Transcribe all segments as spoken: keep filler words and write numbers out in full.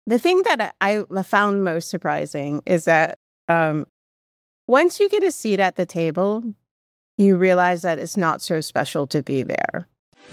the thing that I, I found most surprising is that um, once you get a seat at the table, you realize that it's not so special to be there.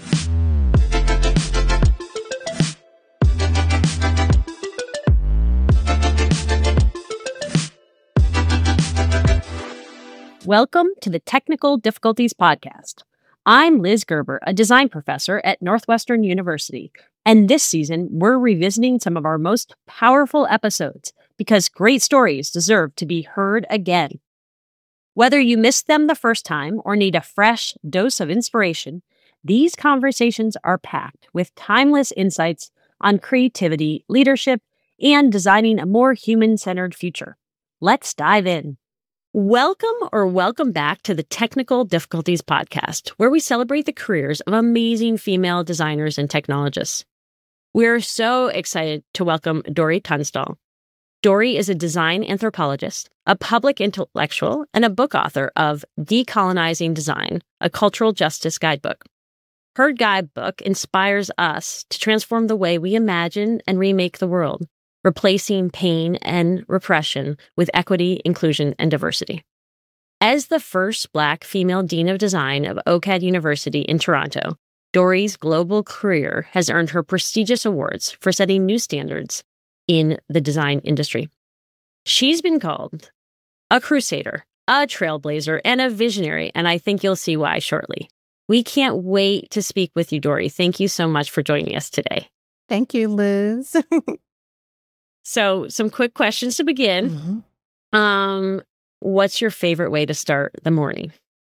Welcome to the Technical Difficulties Podcast. I'm Liz Gerber, a design professor at Northwestern University, and this season we're revisiting some of our most powerful episodes because great stories deserve to be heard again. Whether you missed them the first time or need a fresh dose of inspiration, these conversations are packed with timeless insights on creativity, leadership, and designing a more human-centered future. Let's dive in. Welcome or welcome back to the Technical Difficulties Podcast, where we celebrate the careers of amazing female designers and technologists. We're so excited to welcome Dori Tunstall. Dori is a design anthropologist, a public intellectual, and a book author of Decolonizing Design, a cultural justice guidebook. Her guidebook inspires us to transform the way we imagine and remake the world, replacing pain and repression with equity, inclusion, and diversity. As the first Black female dean of design of OCAD University in Toronto, Dori's global career has earned her prestigious awards for setting new standards in the design industry. She's been called a crusader, a trailblazer, and a visionary, and I think you'll see why shortly. We can't wait to speak with you, Dori. Thank you so much for joining us today. Thank you, Liz. So, some quick questions to begin. Mm-hmm. Um, what's your favorite way to start the morning?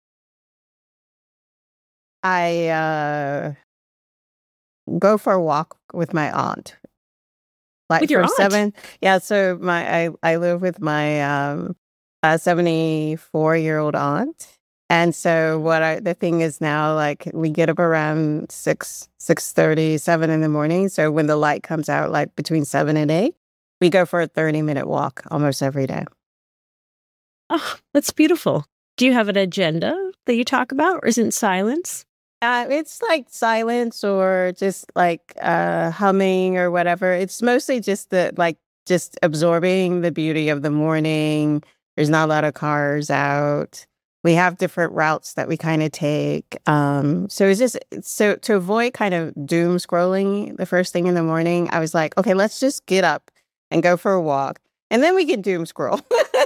I uh, go for a walk with my aunt. Like with your aunt? Seven, yeah. So my I, I live with my um, uh, seventy-four-year-old aunt, and so what I the thing is now, like we get up around six six thirty, seven in the morning. So when the light comes out, like between seven and eight. We go for a thirty-minute walk almost every day. Oh, that's beautiful. Do you have an agenda that you talk about, or is it silence? Uh, it's like silence or just like uh, humming or whatever. It's mostly just the like just absorbing the beauty of the morning. There's not a lot of cars out. We have different routes that we kind of take. Um, so it's just so to avoid kind of doom scrolling the first thing in the morning. I was like, okay, let's just get up and go for a walk, and then we can doom scroll.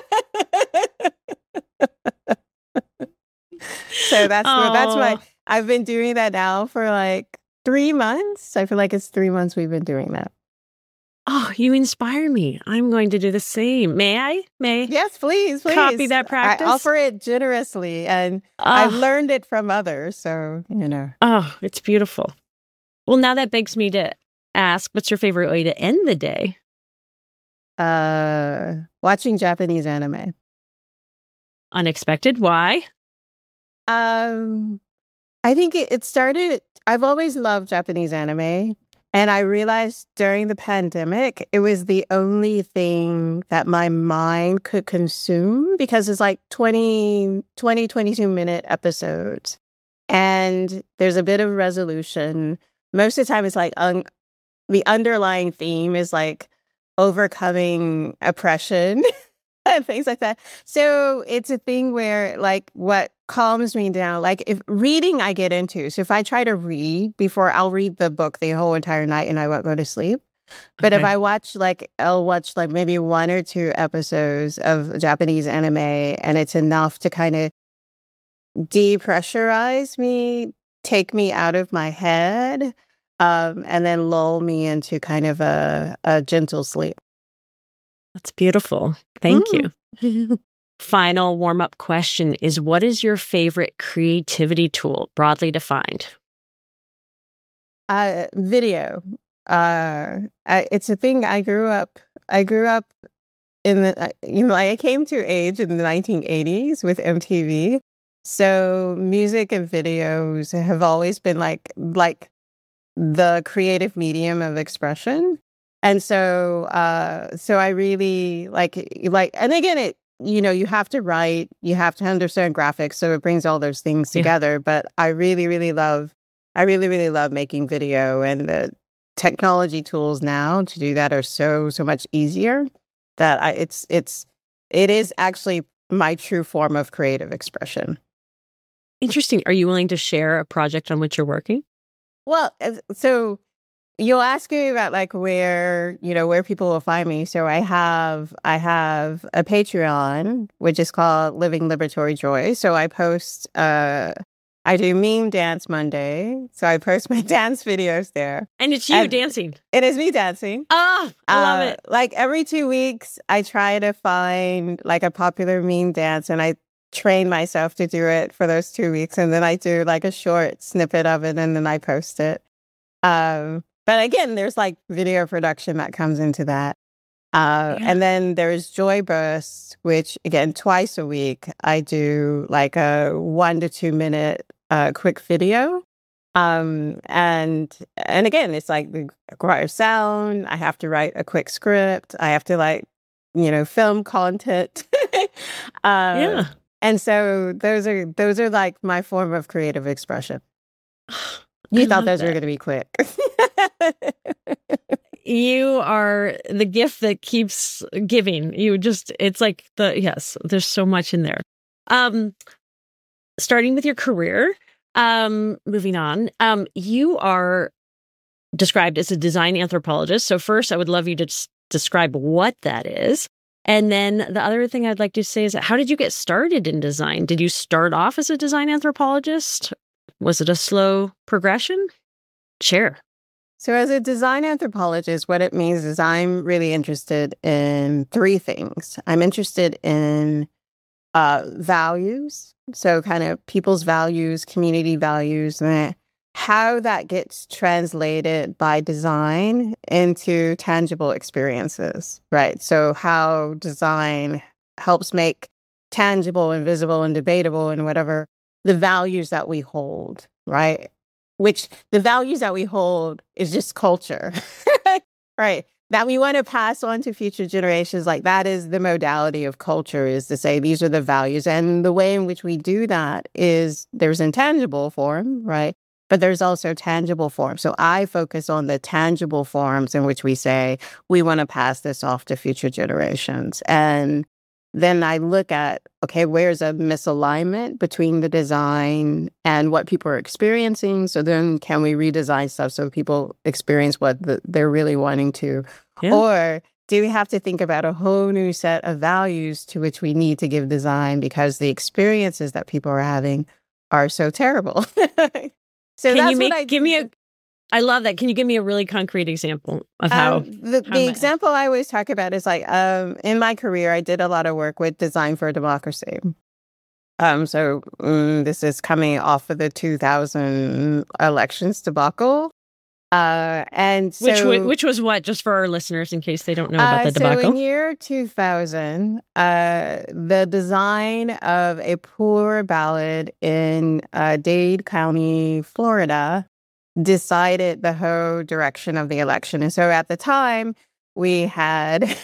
So that's oh. that's why I've been doing that now for like three months. I feel like it's three months we've been doing that. Oh, you inspire me. I'm going to do the same. May I? May? Yes, please, please. Copy that practice. I offer it generously, and oh. I've learned it from others, so, you know. Oh, it's beautiful. Well, now that begs me to ask, what's your favorite way to end the day? Uh, watching Japanese anime. Unexpected. Why? Um, I think it, it started. I've always loved Japanese anime, and I realized during the pandemic it was the only thing that my mind could consume because it's like twenty, twenty, twenty-two minute episodes, and there's a bit of resolution. Most of the time, it's like un- the underlying theme is like overcoming oppression and things like that. So it's a thing where like what calms me down, like if reading I get into. So if I try to read before, I'll read the book the whole entire night and I won't go to sleep. But okay. If I watch like, I'll watch like maybe one or two episodes of Japanese anime and it's enough to kind of depressurize me, take me out of my head. Um, and then lull me into kind of a, a gentle sleep. That's beautiful. Thank mm. you. Final warm-up question is, what is your favorite creativity tool, broadly defined? Uh, video. Uh, I, it's a thing I grew up, I grew up in the, uh, you know, I came to age in the nineteen eighties with M T V. So music and videos have always been like, like, the creative medium of expression. And so, uh, so I really like, like, and again, it, you know, you have to write, you have to understand graphics. So it brings all those things together. Yeah. But I really, really love, I really, really love making video and the, technology tools now to do that are so, so much easier that I, it's, it's, it is actually my true form of creative expression. Interesting. Are you willing to share a project on which you're working? Well, as- so you'll ask me about like where, you know, where people will find me. So I have, I have a Patreon, which is called Living Liberatory Joy. So I post, uh, I do Meme Dance Monday. So I post my dance videos there. And it's you And dancing. it is me dancing. Ah, I love Uh, it. Like every two weeks, I try to find like a popular meme dance and I train myself to do it for those two weeks. And then I do like a short snippet of it and then I post it. Um, but again, there's like video production that comes into that. Uh, Yeah. And then there's Joy Burst, which again, twice a week, I do like a one to two minute uh, quick video. Um, and and again, it's like the requires sound. I have to write a quick script. I have to like, you know, film content. uh, Yeah. And so those are those are like my form of creative expression. You I thought love those that. were going to be quick. You are the gift that keeps giving. You just, it's like the, yes, there's so much in there. Um, starting with your career, um, moving on, um, you are described as a design anthropologist. So first, I would love you to s- describe what that is. And then the other thing I'd like to say is, how did you get started in design? Did you start off as a design anthropologist? Was it a slow progression? Share. So as a design anthropologist, what it means is I'm really interested in three things. I'm interested in uh, values, so kind of people's values, community values, and how that gets translated by design into tangible experiences, right? So how design helps make tangible and visible and debatable and whatever the values that we hold, right? Which the values that we hold is just culture, right? That we want to pass on to future generations. Like that is the modality of culture, is to say these are the values. And the way in which we do that is there's intangible form, right? But there's also tangible form. So I focus on the tangible forms in which we say we want to pass this off to future generations. And then I look at, okay, where's a misalignment between the design and what people are experiencing? So then can we redesign stuff so people experience what the, they're really wanting to? Yeah. Or do we have to think about a whole new set of values to which we need to give design because the experiences that people are having are so terrible? So Can that's you make, what I give do. me a, I love that. Can you give me a really concrete example of how? Um, the how the ma- example I always talk about is like, um, in my career, I did a lot of work with Design for Democracy. Um, so mm, this is coming off of the two thousand elections debacle. Uh, and so, which wa- which was what, just for our listeners in case they don't know about uh, the so debacle? in year two thousand, uh, the design of a poor ballot in uh, Dade County, Florida, decided the whole direction of the election. And so at the time, we had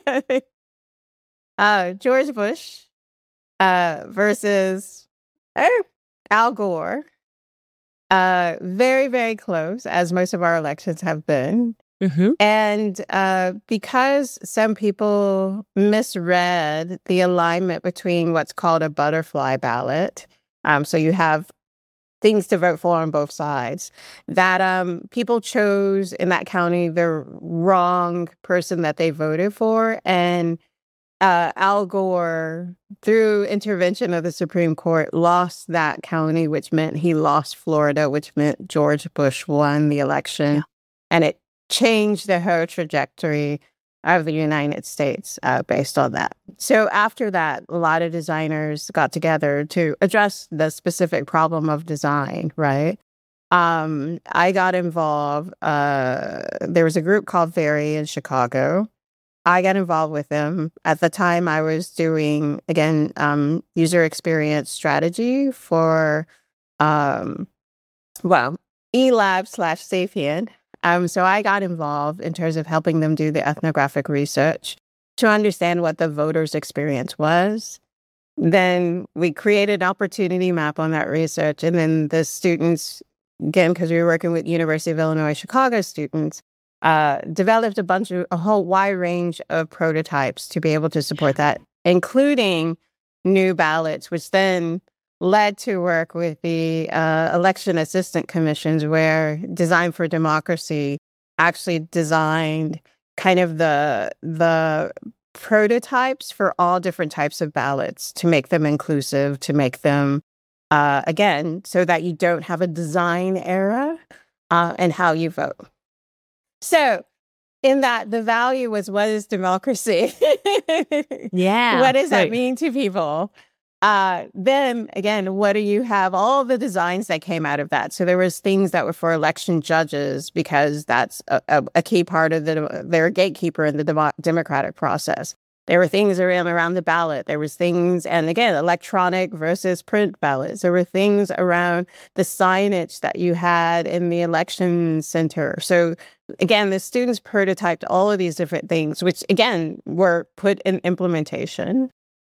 uh, George Bush uh, versus oh, Al Gore. Uh, very, very close, as most of our elections have been. Mm-hmm. And uh, because some people misread the alignment between what's called a butterfly ballot, um, so you have things to vote for on both sides, that um, people chose in that county the wrong person that they voted for. And uh, Al Gore, through intervention of the Supreme Court, lost that county, which meant he lost Florida, which meant George Bush won the election. Yeah. And it changed the whole trajectory of the United States uh, based on that. So after that, a lot of designers got together to address the specific problem of design, right? Um, I got involved. Uh, there was a group called Very in Chicago. I got involved with them. At the time, I was doing, again, um, user experience strategy for, um, well, eLab slash Sapient. Um, so I got involved in terms of helping them do the ethnographic research to understand what the voters' experience was. Then we created an opportunity map on that research, and then the students again, because we were working with University of Illinois Chicago students, uh, developed a bunch of a whole wide range of prototypes to be able to support that, including new ballots, which then led to work with the uh, election assistant commissions, where Design for Democracy actually designed kind of the the prototypes for all different types of ballots to make them inclusive, to make them uh, again, so that you don't have a design error uh, in how you vote. So in that, the value was, what is democracy? Yeah. What does that right. mean to people? Uh, then again, what do you have? All the designs that came out of that. So there was things that were for election judges, because that's a, a, a key part of the, they're a gatekeeper in the demo, democratic process. There were things around, around the ballot. There was things, and again, electronic versus print ballots. There were things around the signage that you had in the election center. So again, the students prototyped all of these different things, which again, were put in implementation.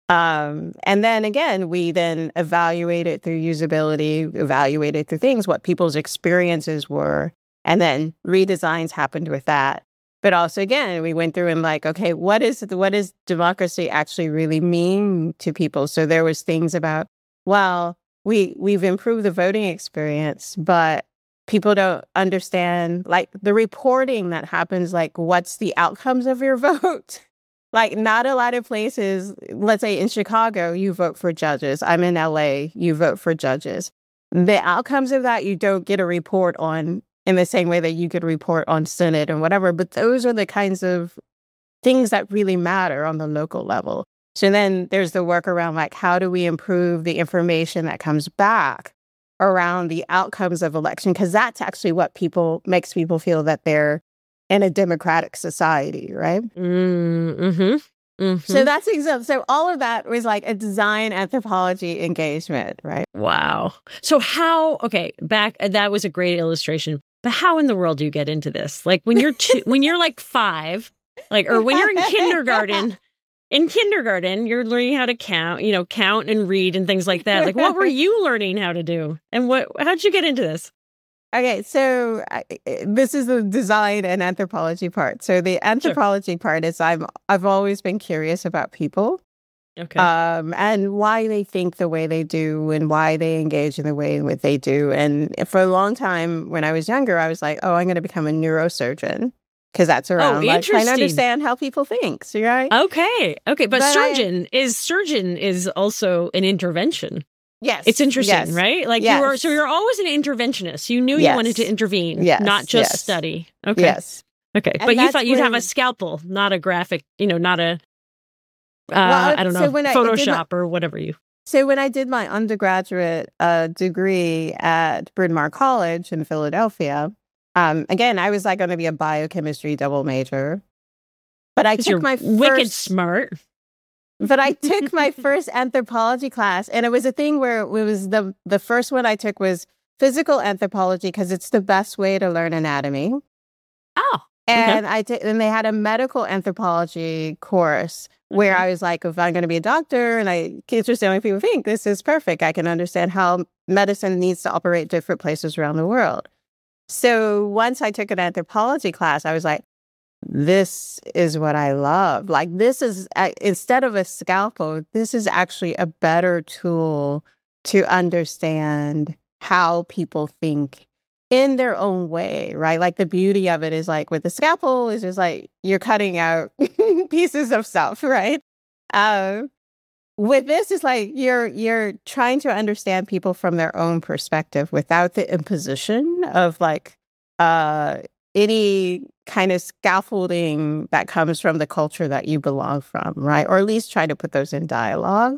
Um, and then again, we then evaluated through usability, evaluated through things, what people's experiences were, and then redesigns happened with that. But also, again, we went through and like, okay, what is what does democracy actually really mean to people? So there was things about, well, we we've improved the voting experience, but people don't understand like the reporting that happens, like what's the outcomes of your vote? Like, not a lot of places, let's say in Chicago, you vote for judges. I'm in L A, you vote for judges. The outcomes of that, you don't get a report on in the same way that you could report on Senate and whatever. But those are the kinds of things that really matter on the local level. So then there's the work around, like, how do we improve the information that comes back around the outcomes of election? Because that's actually what people makes people feel that they're in a democratic society, right? Mm-hmm. Mm-hmm. So that's exactly, so all of that was like a design anthropology engagement, right? Wow. So how, okay, back, that was a great illustration, but how in the world do you get into this? Like when you're two, when you're like five, like, or when you're in kindergarten, in kindergarten, you're learning how to count, you know, count and read and things like that. Like, what were you learning how to do? And what, how'd you get into this? Okay, so I, this is the design and anthropology part. So the anthropology sure. part is I'm I've always been curious about people, okay, um, and why they think the way they do, and why they engage in the way in which they do. And for a long time, when I was younger, I was like, "Oh, I'm going to become a neurosurgeon," because that's around oh, like trying to understand how people think. So, right? Okay, okay, but, but surgeon I, is surgeon is also an intervention. Yes. It's interesting, yes, right? Like yes. you were, so you're always an interventionist. You knew yes. you wanted to intervene, yes. not just yes. study. Okay. Yes. Okay. And but you thought you'd when... have a scalpel, not a graphic, you know, not a, uh, well, I don't know, so when Photoshop my, or whatever you. So when I did my undergraduate uh, degree at Bryn Mawr College in Philadelphia, um, again, I was like going to be a biochemistry double major. But I took you're my wicked first... smart. But I took my first anthropology class, and it was a thing where it was the the first one I took was physical anthropology, because it's the best way to learn anatomy. Oh, and okay. I did, and they had a medical anthropology course where okay. I was like, if I'm going to be a doctor, and I can understand why people think this is perfect, I can understand how medicine needs to operate different places around the world. So once I took an anthropology class, I was like, this is what I love. Like, this is, uh, instead of a scalpel, this is actually a better tool to understand how people think in their own way, right? Like, the beauty of it is, like, with the scalpel is just like, you're cutting out pieces of stuff, right? Um, with this, it's like, you're, you're trying to understand people from their own perspective without the imposition of, like, uh, any kind of scaffolding that comes from the culture that you belong from, right? Or at least try to put those in dialogue.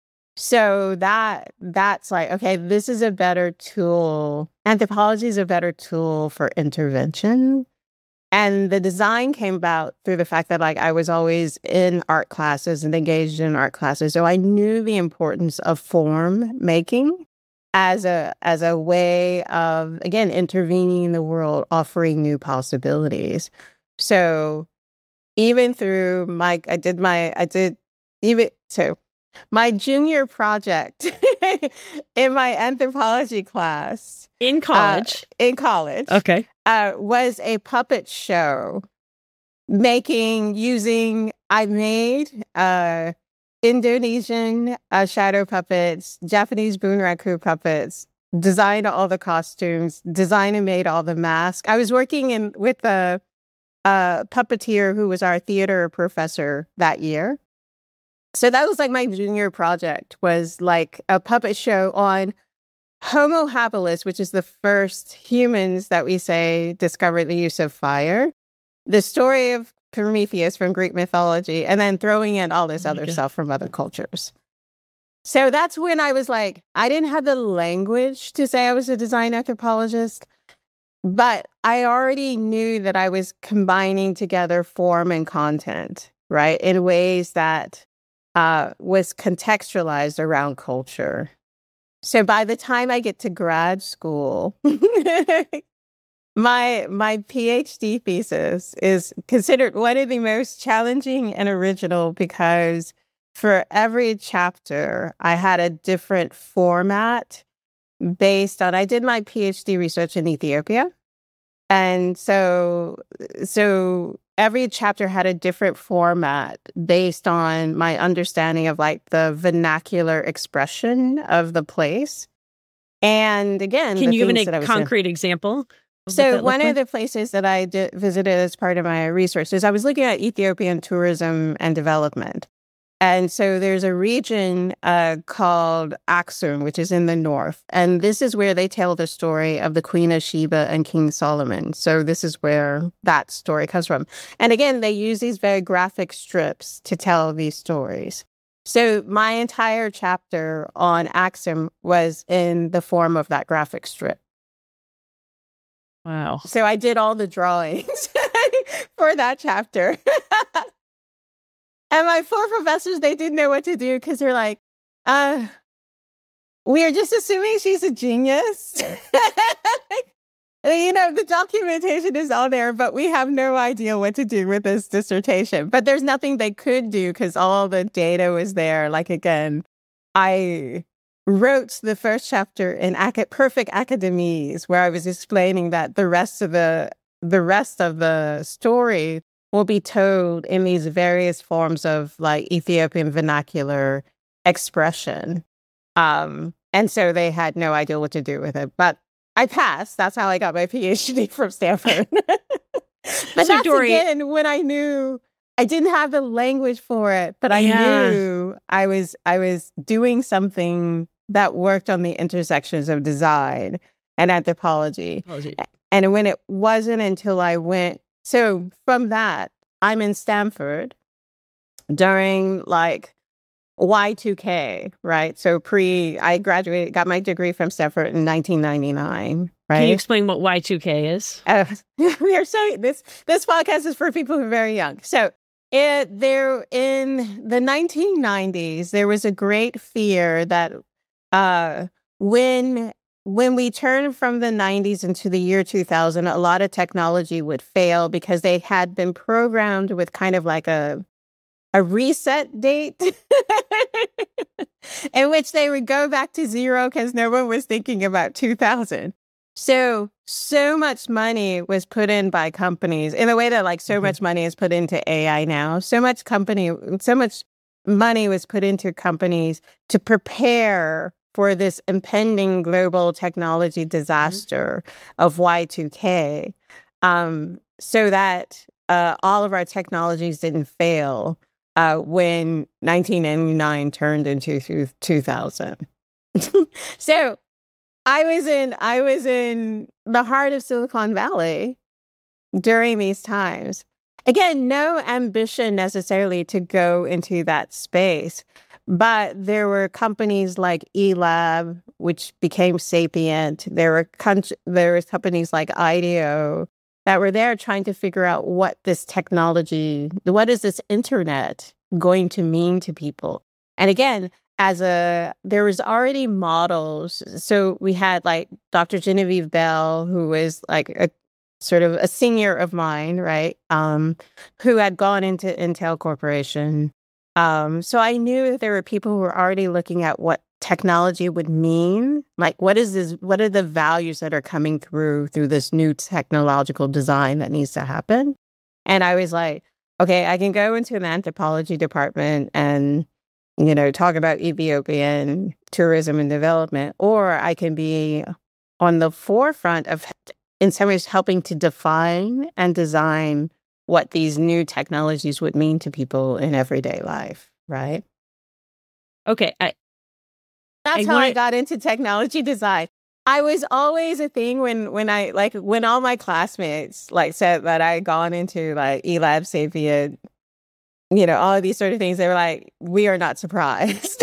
So that that's like, okay, this is a better tool. Anthropology is a better tool for intervention. And the design came about through the fact that, like, I was always in art classes and engaged in art classes. So I knew the importance of form making as a as a way of, again, intervening in the world, offering new possibilities. So even through my, I did my, I did even, so my junior project in my anthropology class in college, uh, in college, okay, uh, was a puppet show making using. I made uh, Indonesian uh, shadow puppets, Japanese bunraku puppets, designed all the costumes, designed and made all the masks. I was working in with a, a puppeteer who was our theater professor that year. So that was like my junior project, was like a puppet show on Homo habilis, which is the first humans that we say discovered the use of fire, the story of Prometheus from Greek mythology, and then throwing in all this other Okay. stuff from other cultures. So that's when I was like, I didn't have the language to say I was a design anthropologist, but I already knew that I was combining together form and content, right, in ways that uh, was contextualized around culture. So by the time I get to grad school, my my PhD thesis is considered one of the most challenging and original, because for every chapter, I had a different format based on, I did my PhD research in Ethiopia. And so, so every chapter had a different format based on my understanding of like the vernacular expression of the place. And again, Can the you give things that I a was concrete example? of So what that one looked of like? the places that I did, visited as part of my research is I was looking at Ethiopian tourism and development. And so there's a region uh, called Aksum, which is in the north. And this is where they tell the story of the Queen of Sheba and King Solomon. So this is where that story comes from. And again, they use these very graphic strips to tell these stories. So my entire chapter on Aksum was in the form of that graphic strip. Wow. So I did all the drawings for that chapter. And my four professors, they didn't know what to do, because they're like, uh, we are just assuming she's a genius. You know, the documentation is all there, but we have no idea what to do with this dissertation. But there's nothing they could do because all the data was there. Like, again, I wrote the first chapter in ac- perfect academese, where I was explaining that the rest of the the rest of the story will be told in these various forms of like Ethiopian vernacular expression. Um, and so they had no idea what to do with it. But I passed. That's how I got my PhD from Stanford. But So, that's Dory- again when I knew I didn't have the language for it, but I Yeah. knew I was I was doing something that worked on the intersections of design and anthropology. Apology. And when it wasn't until I went, so from that, I'm in Stanford during like Y two K, right? So pre, I graduated, got my degree from Stanford in nineteen ninety-nine, right? Can you explain what Y two K is? Uh, we are so, this, this podcast is for people who are very young. So it, there, in the nineteen nineties, there was a great fear that uh, when when we turned from the nineties into the year two thousand, a lot of technology would fail because they had been programmed with kind of like a a reset date in which they would go back to zero because no one was thinking about two thousand. So, so much money was put in by companies in the way that like so Mhm. much money is put into A I now. So much company, so much money was put into companies to prepare for this impending global technology disaster of Y two K, um, so that uh, all of our technologies didn't fail uh, when nineteen ninety-nine turned into two thousand. So I was in I was in the heart of Silicon Valley during these times. Again, no ambition necessarily to go into that space, but there were companies like eLab, which became Sapient. There were con- there was companies like IDEO that were there trying to figure out what this technology, what is this internet going to mean to people. And again, as a, there was already models. So we had like Doctor Genevieve Bell, who was like a sort of a senior of mine, right? Um, who had gone into Intel Corporation Um, so I knew that there were people who were already looking at what technology would mean. Like, what is this? What are the values that are coming through through this new technological design that needs to happen? And I was like, okay, I can go into an anthropology department and, you know, talk about Ethiopian tourism and development, or I can be on the forefront of, in some ways, helping to define and design what these new technologies would mean to people in everyday life, right? Okay. I, That's I how wanna... I got into technology design. I was always a thing when, when I, like, when all my classmates, like, said that I had gone into, like, eLab Sapient, you know, all of these sort of things, they were like, we are not surprised.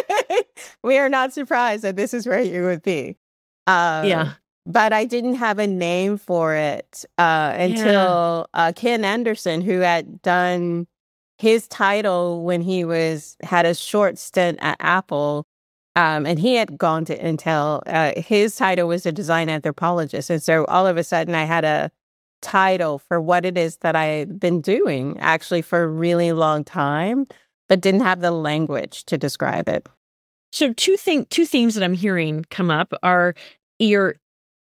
We are not surprised that this is where you would be. Um, yeah. But I didn't have a name for it uh, until yeah. uh, Ken Anderson, who had done his title when he was had a short stint at Apple, um, and he had gone to Intel. Uh, his title was a design anthropologist, and so all of a sudden, I had a title for what it is that I've been doing actually for a really long time, but didn't have the language to describe it. So, two thing two themes that I'm hearing come up are your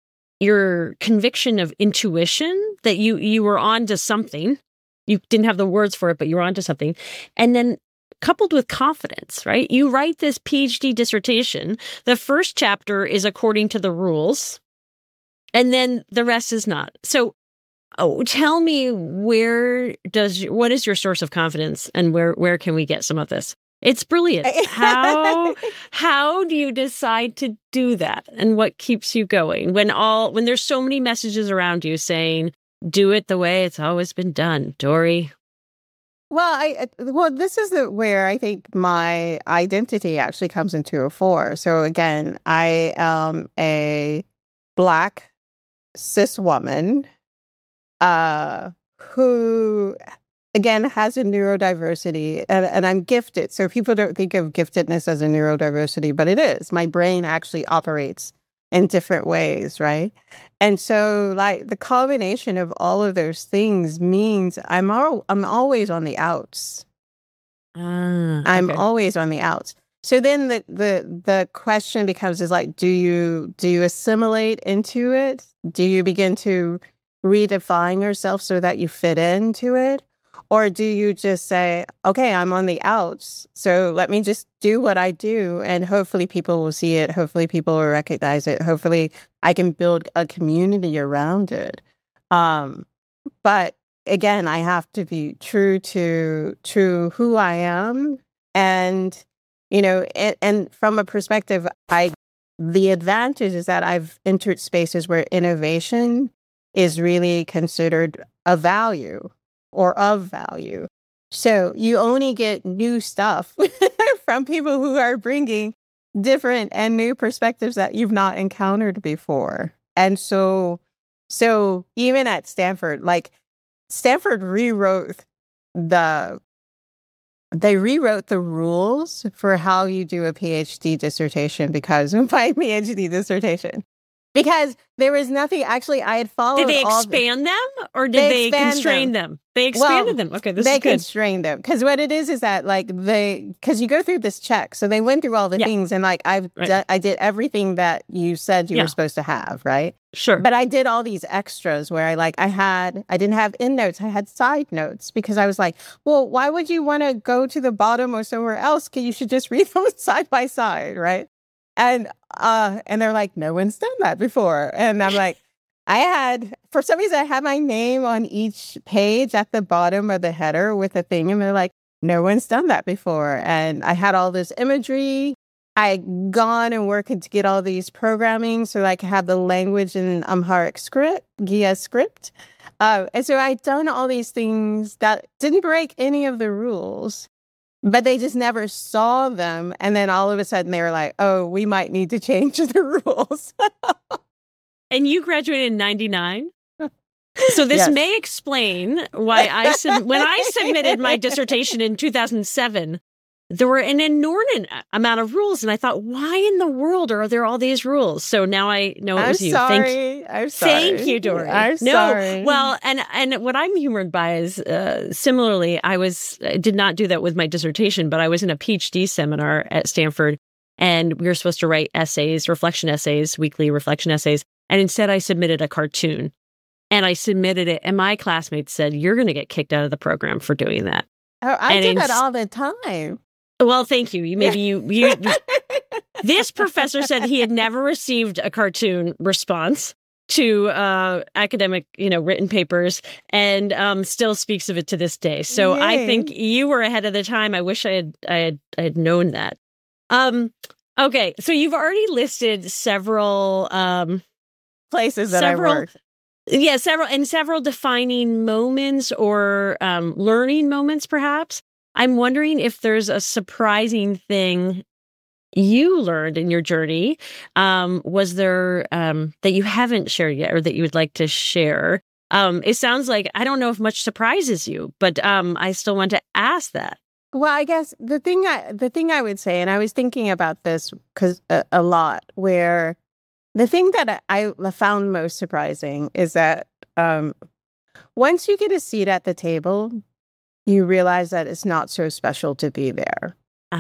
your conviction of intuition, that you you were onto something. You didn't have the words for it, but you were onto something. And then coupled with confidence, right? You write this PhD dissertation. The first chapter is according to the rules, and then the rest is not. So oh, tell me, where does what is your source of confidence, and where where can we get some of this? It's brilliant. How how do you decide to do that, and what keeps you going when all when there's so many messages around you saying, "Do it the way it's always been done," Dory? Well, I well, this is the, where I think my identity actually comes into a fore. So again, I am a Black cis woman uh, who, again, has a neurodiversity, and, and I'm gifted. So people don't think of giftedness as a neurodiversity, but it is. My brain actually operates in different ways, right? And so, like, the combination of all of those things means I'm all, I'm always on the outs. Uh, okay. I'm always on the outs. So then the, the the question becomes is like, do you do you assimilate into it? Do you begin to redefine yourself so that you fit into it? Or do you just say, okay, I'm on the outs, so let me just do what I do, and hopefully people will see it. Hopefully people will recognize it. Hopefully I can build a community around it. Um, but again, I have to be true to to who I am, and you know, and, and from a perspective, I the advantage is that I've entered spaces where innovation is really considered a value or of value. So you only get new stuff from people who are bringing different and new perspectives that you've not encountered before. And so, so even at Stanford, like Stanford rewrote the, they rewrote the rules for how you do a PhD dissertation because of my PhD dissertation. Because there was nothing, actually, I had followed. Did they all expand the, them, or did they, they constrain them? them? They expanded well, them. Okay, this they is good. They constrained them. Because what it is is that, like, they, because you go through this check. So they went through all the yeah. things, and, like, I've right. d- I did everything that you said you yeah. were supposed to have, right? Sure. But I did all these extras where I, like, I had, I didn't have end notes. I had side notes because I was like, well, why would you want to go to the bottom or somewhere else? Because you should just read them side by side, right? And uh, and they're like, no one's done that before. And I'm like, I had, for some reason, I had my name on each page at the bottom of the header with a thing. And they're like, no one's done that before. And I had all this imagery. I'd gone and working to get all these programming so I could have the language in Amharic script, Gia script. Uh, and so I'd done all these things that didn't break any of the rules. But they just never saw them. And then all of a sudden they were like, oh, we might need to change the rules. And you graduated in ninety-nine? So this yes. may explain why I sub- when I submitted my dissertation in two thousand seven, there were an inordinate amount of rules. And I thought, why in the world are there all these rules? So now I know it I'm was you. sorry. Thank, I'm sorry. thank you, Dory. I'm no, sorry. Well, and, and what I'm humored by is uh, similarly, I was I did not do that with my dissertation, but I was in a PhD seminar at Stanford, and we were supposed to write essays, reflection essays, weekly reflection essays. And instead I submitted a cartoon. And I submitted it, and my classmates said, "You're going to get kicked out of the program for doing that." Oh, I and do in, that all the time. Well, thank you. You maybe you, you you this professor said he had never received a cartoon response to uh, academic, you know, written papers, and um, still speaks of it to this day. So Yay. I think you were ahead of the time. I wish I had I had I had known that. Um, okay, so you've already listed several um, places that several, I worked. Yeah, several and several defining moments or um, learning moments, perhaps. I'm wondering if there's a surprising thing you learned in your journey. Um, was there um, that you haven't shared yet, or that you would like to share? Um, it sounds like I don't know if much surprises you, but um, I still want to ask that. Well, I guess the thing I the thing I would say, and I was thinking about this because a, a lot, where. The thing that I found most surprising is that um, once you get a seat at the table, you realize that it's not so special to be there.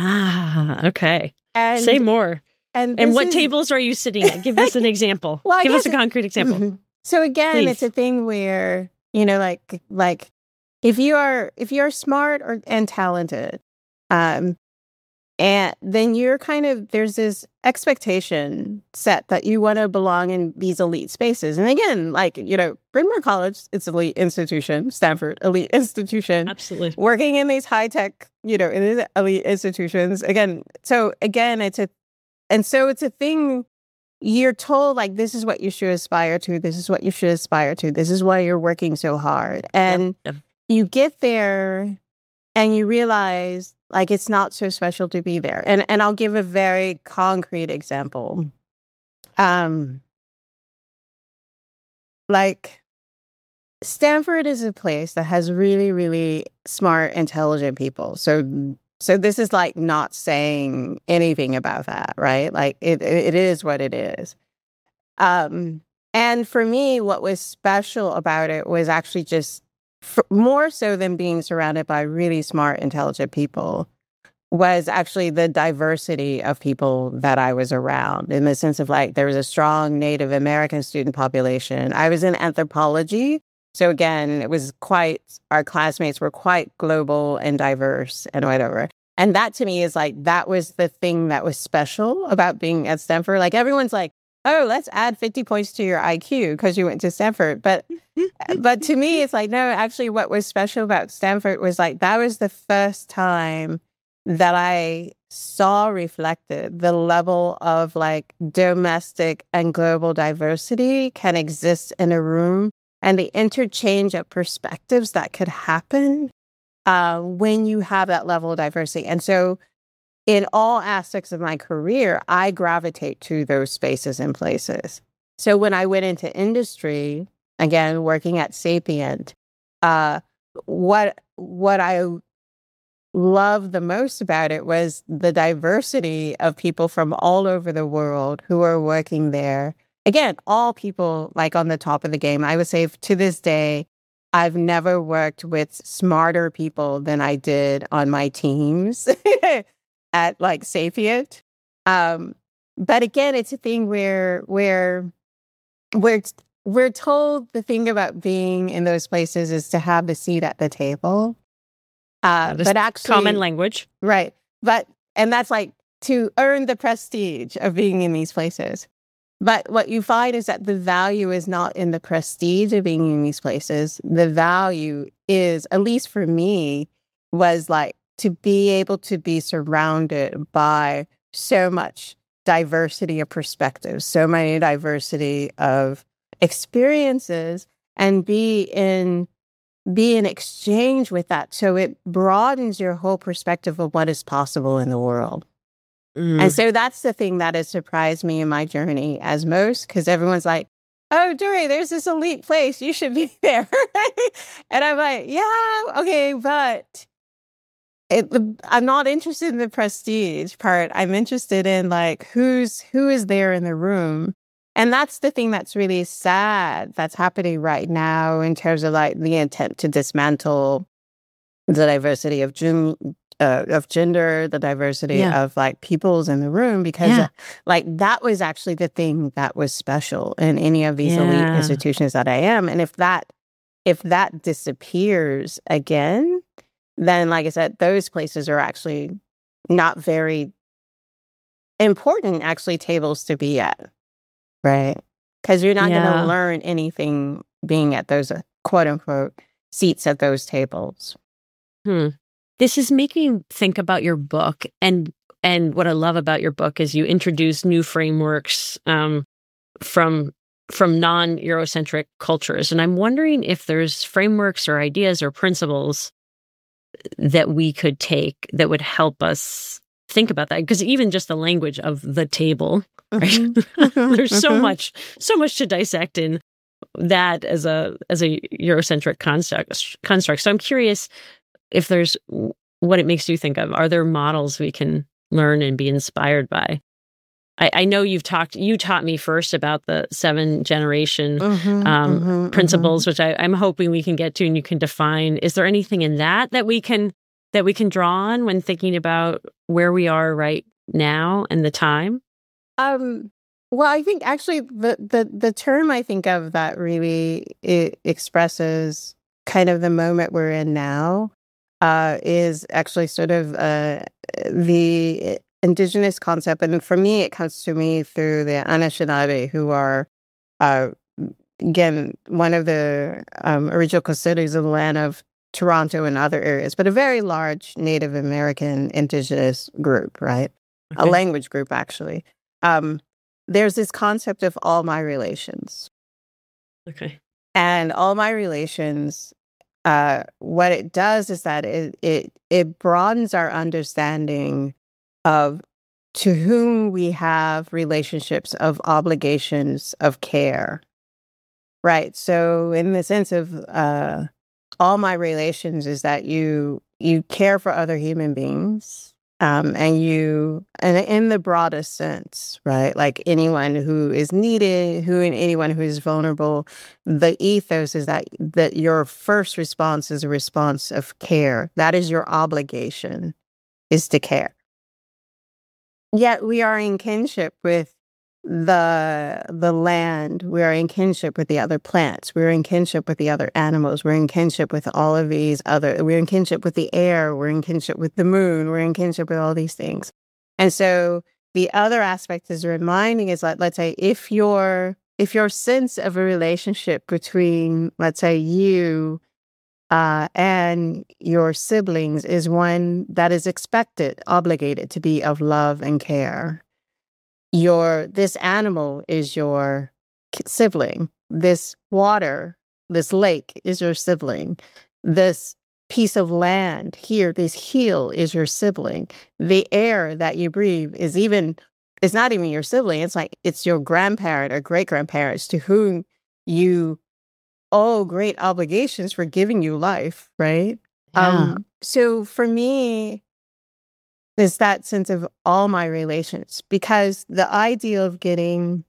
Ah, okay. And, Say more. And, and what is... tables are you sitting at? Give us an example. well, Give us a concrete example. Mm-hmm. So again, Please. It's a thing where, you know, like like if you are if you're smart or and talented, um, and then you're kind of, there's this expectation set that you want to belong in these elite spaces. And again, like, you know, Bryn Mawr College, it's an elite institution, Stanford, elite institution. Absolutely. Working in these high tech, you know, in these elite institutions. Again, so again, it's a, and so it's a thing you're told, like, this is what you should aspire to. This is what you should aspire to. This is why you're working so hard. And yep, yep. you get there and you realize, like, it's not so special to be there. And and I'll give a very concrete example. Um, like, Stanford is a place that has really, really smart, intelligent people. So so this is, like, not saying anything about that, right? Like, it it is what it is. Um, and for me, what was special about it was actually just, For, more so than being surrounded by really smart, intelligent people, was actually the diversity of people that I was around, in the sense of, like, there was a strong Native American student population. I was in anthropology. So again, it was quite, our classmates were quite global and diverse and whatever. And that to me is like, that was the thing that was special about being at Stanford. Like, everyone's like, oh, let's add fifty points to your I Q because you went to Stanford. But but to me, it's like, no, actually what was special about Stanford was, like, that was the first time that I saw reflected the level of, like, domestic and global diversity can exist in a room, and the interchange of perspectives that could happen uh, when you have that level of diversity. And so in all aspects of my career, I gravitate to those spaces and places. So when I went into industry, again, working at Sapient, uh, what what I loved the most about it was the diversity of people from all over the world who are working there. Again, all people, like, on the top of the game. I would say to this day, I've never worked with smarter people than I did on my teams at, like, Sapient. Um, but again, it's a thing where where we're we're told the thing about being in those places is to have the seat at the table. Uh, but actually, common language, right? But and that's, like, to earn the prestige of being in these places. But what you find is that the value is not in the prestige of being in these places. The value is, at least for me, was, like, to be able to be surrounded by so much diversity of perspectives, so many diversity of experiences, and be in be in exchange with that. So it broadens your whole perspective of what is possible in the world. Mm. And so that's the thing that has surprised me in my journey as most, because everyone's like, oh, Dory, there's this elite place. You should be there. And I'm like, yeah, okay, but it, I'm not interested in the prestige part. I'm interested in like who's who is there in the room. And that's the thing that's really sad that's happening right now in terms of like the intent to dismantle the diversity of gen- uh, of gender, the diversity Yeah. of like peoples in the room, because Yeah. uh, like that was actually the thing that was special in any of these elite Yeah. institutions that I am. And if that if that disappears again, then like I said, those places are actually not very important actually tables to be at, right? Because you're not going to Yeah. learn anything being at those uh, quote unquote seats at those tables. Hmm. This is making me think about your book, and and what I love about your book is you introduce new frameworks um, from from non-Eurocentric cultures, and I'm wondering if there's frameworks or ideas or principles that we could take that would help us think about that. Because even just the language of the table, right? Mhm. There's so Mhm. much so much to dissect in that as a as a Eurocentric construct. construct. So I'm curious if there's what it makes you think of. Are there models we can learn and be inspired by? I, I know you've talked, you taught me first about the seven generation Mhm. um, Mhm. principles, Mhm. which I, I'm hoping we can get to and you can define. Is there anything in that that we can that we can draw on when thinking about where we are right now and the time? Um, well, I think actually the, the, the term I think of that really it expresses kind of the moment we're in now uh, is actually sort of uh, the indigenous concept. And for me, it comes to me through the Anishinaabe, who are, uh, again, one of the um, original custodians of the land of Toronto and other areas, but a very large Native American indigenous group, right? A Okay. language group, actually. Um, there's this concept of all my relations. Okay. And all my relations, uh, what it does is that it, it it broadens our understanding of to whom we have relationships of obligations of care. Right. So in the sense of uh, all my relations is that you you care for other human beings, um, and you and in the broadest sense, right? Like anyone who is needed, who and anyone who is vulnerable. The ethos is that that your first response is a response of care. That is your obligation, is to care. Yet we are in kinship with the the land. We are in kinship with the other plants. We're in kinship with the other animals. We're in kinship with all of these other. We're in kinship with the air. We're in kinship with the moon. We're in kinship with all these things. And so the other aspect is reminding is like, let's say, if your if your sense of a relationship between, let's say, you uh, and your siblings is one that is expected, obligated to be of love and care. Your this animal is your k- sibling. This water, this lake is your sibling. This piece of land here, this hill is your sibling. The air that you breathe is even it's not even your sibling. It's like it's your grandparent or great grandparents to whom you owe great obligations for giving you life, right? Yeah. Um, so for me, there's that sense of all my relations because the ideal of getting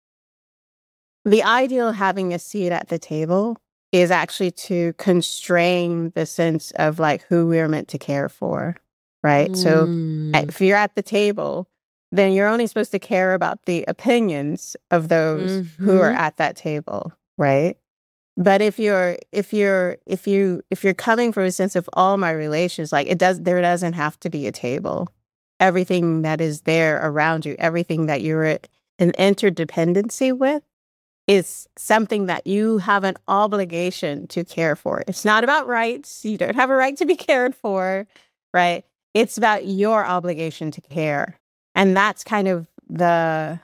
the ideal of having a seat at the table is actually to constrain the sense of like who we're meant to care for, right? So uh, Mm. if you're at the table, then you're only supposed to care about the opinions of those who are Mhm. at that table, right? But if you're if you're if you if you're coming from a sense of all my relations, like it does there doesn't have to be a table. Everything that is there around you, everything that you're in interdependency with is something that you have an obligation to care for. It's not about rights. You don't have a right to be cared for, right? It's about your obligation to care. And that's kind of the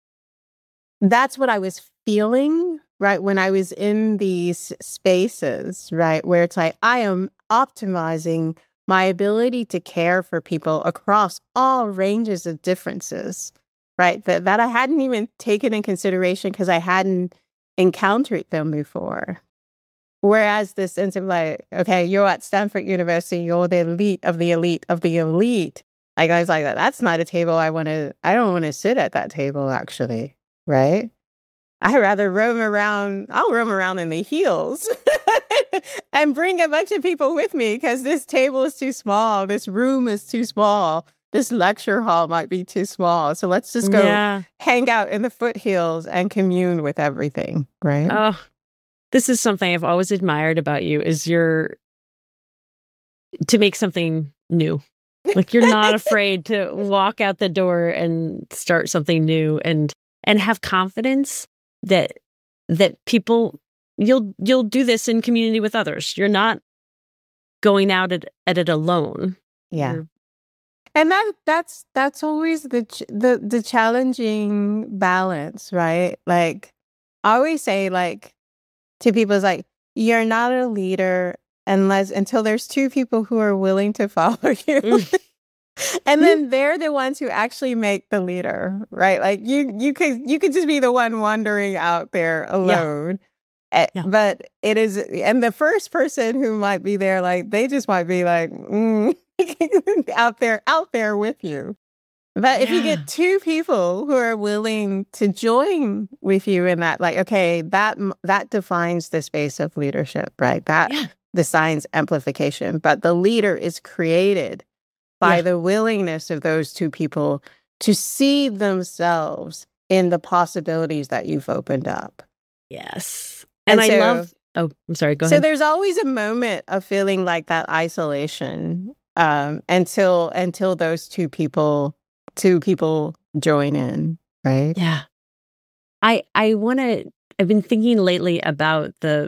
that's what I was feeling, right, when I was in these spaces, right, where it's like I am optimizing my ability to care for people across all ranges of differences, right, that, that I hadn't even taken in consideration because I hadn't encountered them before. Whereas this sense of like, okay, you're at Stanford University, you're the elite of the elite of the elite. Like I was like, that's not a table I want to, I don't want to sit at that table actually, right? I'd rather roam around, I'll roam around in the heels and bring a bunch of people with me because this table is too small, this room is too small, this lecture hall might be too small. So let's just go Yeah. hang out in the foothills and commune with everything, right? Oh, this is something I've always admired about you is your to make something new. Like you're not afraid to walk out the door and start something new and and have confidence that that people you'll you'll do this in community with others. You're not going out at, at it alone. Yeah. You're, and that that's that's always the ch- the the challenging balance, right? Like I always say like to people is like, you're not a leader unless until there's two people who are willing to follow you. Mm. And then they're the ones who actually make the leader, right? Like you you could you could just be the one wandering out there alone. Yeah. Yeah. But it is, and the first person who might be there, like they just might be like mm, out there, out there with you. But if yeah. you get two people who are willing to join with you in that, like, okay, that that defines the space of leadership, right? That yeah. defines amplification. But the leader is created by yeah. the willingness of those two people to see themselves in the possibilities that you've opened up. Yes. And, and I so, love, oh, I'm sorry, go so ahead. So there's always a moment of feeling like that isolation um, until until those two people two people join in, right? Yeah. I I want to, I've been thinking lately about the,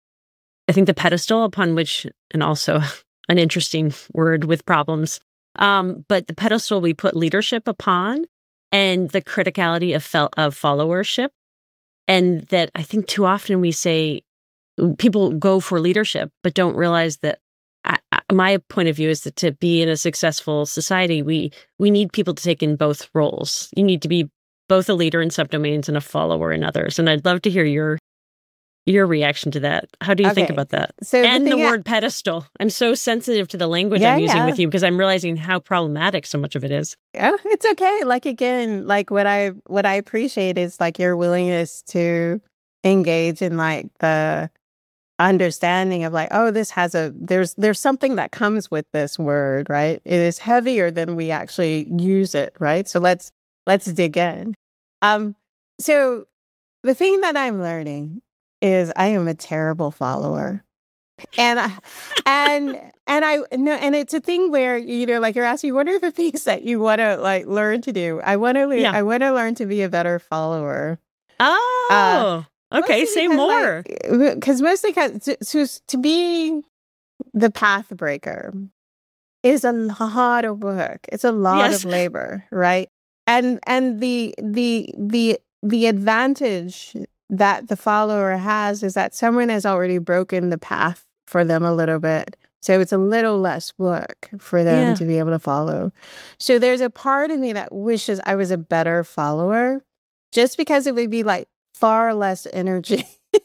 I think the pedestal upon which, and also an interesting word with problems, um, but the pedestal we put leadership upon and the criticality of, fel- of followership. And that I think too often we say people go for leadership, but don't realize that I, I, my point of view is that to be in a successful society, we we need people to take in both roles. You need to be both a leader in some domains and a follower in others. And I'd love to hear your your reaction to that. How do you okay. think about that? So and the, the word I... pedestal. I'm so sensitive to the language yeah, I'm using yeah. with you because I'm realizing how problematic so much of it is. Yeah, it's okay. Like again, like what I what I appreciate is like your willingness to engage in like the understanding of like, oh, this has a there's there's something that comes with this word, right? It is heavier than we actually use it, right? So let's let's dig in. Um, so the thing that I'm learning is I am a terrible follower. And I, and and I no and it's a thing where, you know, like you're asking, what are the things that you want to like learn to do? I want to yeah. I want to learn to be a better follower. Oh. Uh, Okay, say more. Because like, mostly because to, to, to be the path breaker is a lot of work. It's a lot yes. of labor, right? And and the the the the advantage that the follower has is that someone has already broken the path for them a little bit. So it's a little less work for them yeah. to be able to follow. So there's a part of me that wishes I was a better follower, just because it would be like far less energy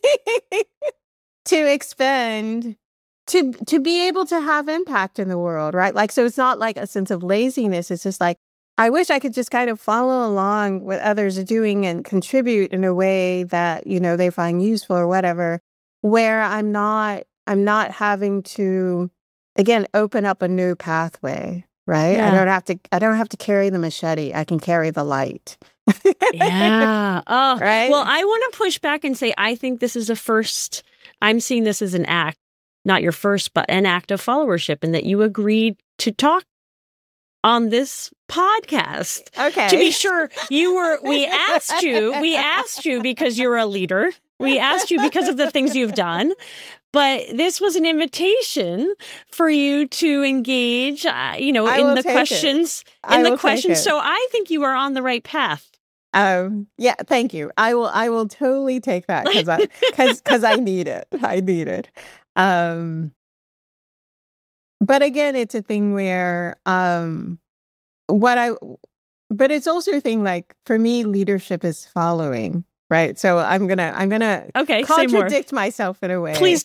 to expend to to be able to have impact in the world, right? Like, so it's not like a sense of laziness. It's just like, I wish I could just kind of follow along what others are doing and contribute in a way that, you know, they find useful or whatever, where I'm not, I'm not having to, again, open up a new pathway, right? Yeah. I don't have to, I don't have to carry the machete. I can carry the light. Yeah. Oh, right. Well, I want to push back and say, I think this is a first, I'm seeing this as an act, not your first, but an act of followership, and that you agreed to talk on this podcast. Okay. To be sure, you were, we asked you, we asked you because you're a leader. We asked you because of the things you've done. But this was an invitation for you to engage, uh, you know, I in the questions, it. in the questions. So I think you are on the right path. Um, yeah, thank you. I will, I will totally take that because I, because, because I need it. I need it. Um, but again, it's a thing where, um, what I, but it's also a thing like, for me, leadership is following, right? So I'm gonna, I'm gonna okay, contradict myself in a way. Please do.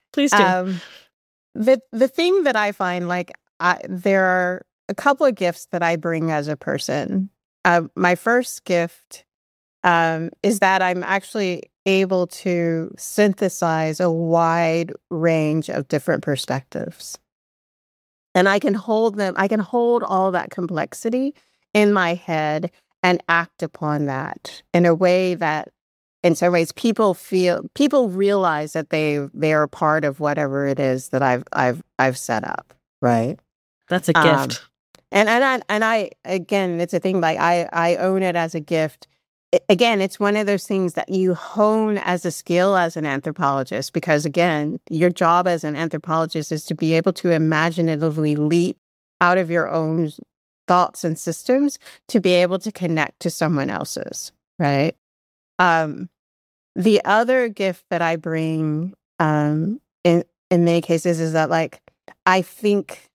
Please do. Um, the the thing that I find, like, I, there are a couple of gifts that I bring as a person. Uh, my first gift um, is that I'm actually able to synthesize a wide range of different perspectives. And I can hold them, I can hold all that complexity in my head and act upon that in a way that, in some ways, people feel, people realize that they they are part of whatever it is that I've I've I've set up, right? That's a Um, gift. and and I, and I again, it's a thing, like I I own it as a gift. I- Again, it's one of those things that you hone as a skill as an anthropologist, because again, your job as an anthropologist is to be able to imaginatively leap out of your own thoughts and systems to be able to connect to someone else's, right? Um, the other gift that I bring um, in in many cases is that, like, I think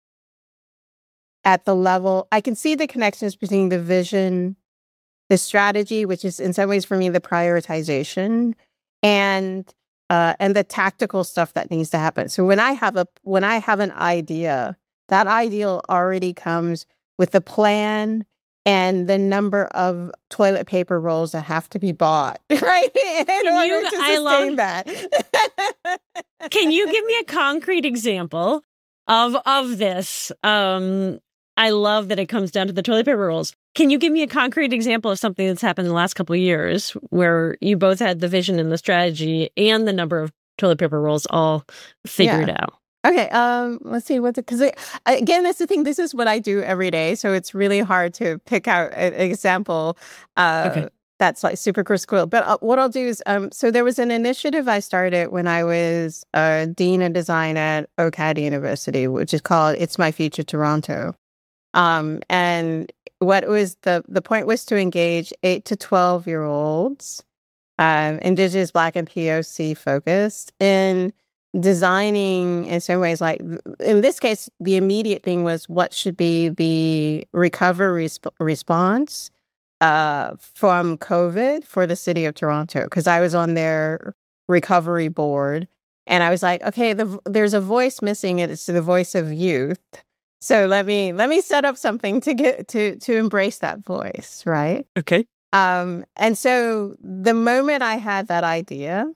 at the level, I can see the connections between the vision, the strategy, which is in some ways for me the prioritization, and uh, and the tactical stuff that needs to happen. So when I have a when I have an idea, that idea already comes with the plan and the number of toilet paper rolls that have to be bought, right? In Can order you- to I love- sustain that. Can you give me a concrete example of of this? Um, I love that it comes down to the toilet paper rolls. Can you give me a concrete example of something that's happened in the last couple of years where you both had the vision and the strategy and the number of toilet paper rolls all figured Yeah. out? Okay, um, let's see what, because again, that's the thing. This is what I do every day, so it's really hard to pick out an example uh, Okay. that's like super critical. But uh, what I'll do is, um, so there was an initiative I started when I was uh, dean of design at O C A D University, which is called "It's My Future Toronto." Um, and what it was the the point was to engage eight to twelve year olds, um, Indigenous, Black, and P O C focused, in designing, in some ways, like in this case, the immediate thing was what should be the recovery resp- response uh, from COVID for the city of Toronto, because I was on their recovery board, and I was like, okay, the, there's a voice missing. It's the voice of youth. So let me let me set up something to get to to embrace that voice, right? Okay. Um, and so the moment I had that idea,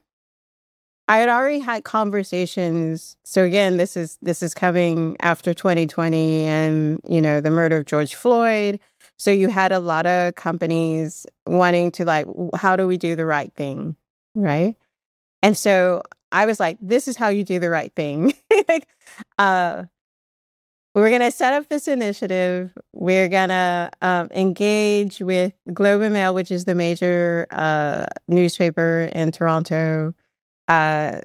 I had already had conversations. So again, this is this is coming after twenty twenty and, you know, the murder of George Floyd. So you had a lot of companies wanting to, like, w- how do we do the right thing, right? And so I was like, this is how you do the right thing. Like, uh, we're going to set up this initiative. We're going to um, engage with Globe and Mail, which is the major uh, newspaper in Toronto. Uh,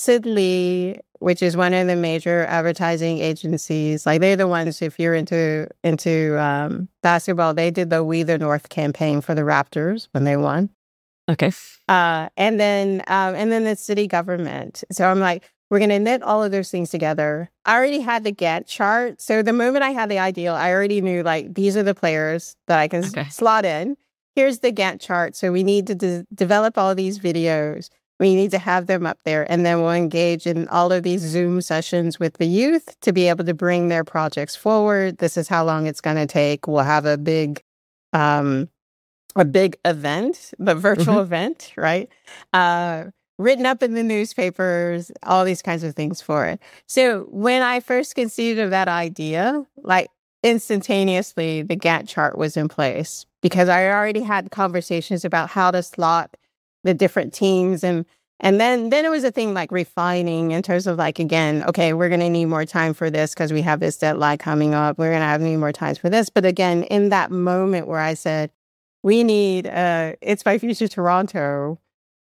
Sidley, which is one of the major advertising agencies. Like, they're the ones, if you're into into um, basketball, they did the We the North campaign for the Raptors when they won. Okay. Uh, and then um, and then the city government. So I'm like, we're going to knit all of those things together. I already had the Gantt chart. So the moment I had the ideal, I already knew, like, these are the players that I can Okay. s- slot in. Here's the Gantt chart. So we need to de- develop all these videos. We need to have them up there. And then we'll engage in all of these Zoom sessions with the youth to be able to bring their projects forward. This is how long it's going to take. We'll have a big um, a big event, the virtual Mhm. event, right? Uh, written up in the newspapers, all these kinds of things for it. So when I first conceived of that idea, like, instantaneously, the Gantt chart was in place, because I already had conversations about how to slot the different teams. And and then then it was a thing, like, refining in terms of, like, again, okay, we're going to need more time for this because we have this deadline coming up. We're going to have need more times for this. But again, in that moment where I said, we need uh It's My Future Toronto